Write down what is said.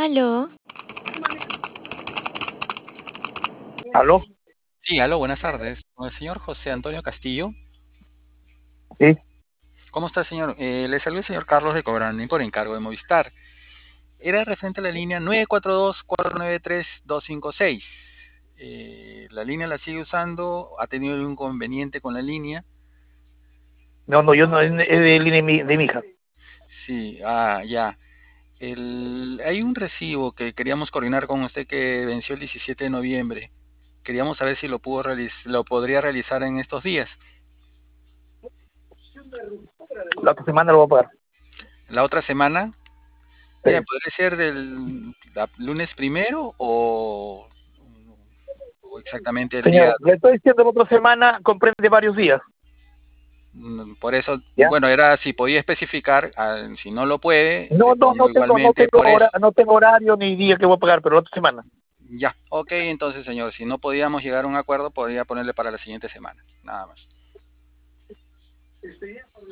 Aló, ¿Aló? Sí, aló, buenas tardes. Con el señor José Antonio Castillo. Sí. ¿Cómo está, señor? Le saluda el señor Carlos de Cobrani por encargo de Movistar. Era referente a la línea 942-493-256. La línea la sigue usando, ha tenido algún inconveniente con la línea. No, no, yo no, es de línea de mi hija. Sí, ya. Hay un recibo que queríamos coordinar con usted que venció el 17 de noviembre. Queríamos saber si lo podría realizar en estos días. La otra semana lo voy a pagar. La otra semana. Sí. Mira, podría ser del lunes primero o exactamente el día. Señor, le estoy diciendo la otra semana comprende varios días. Por eso, ¿Ya? bueno, era si podía especificar, si no lo puede, No, le no, pongo igualmente por eso. no tengo horario ni día que voy a pagar, pero la otra semana. Ya, ok, entonces señor, si no podíamos llegar a un acuerdo, podría ponerle para la siguiente semana, nada más.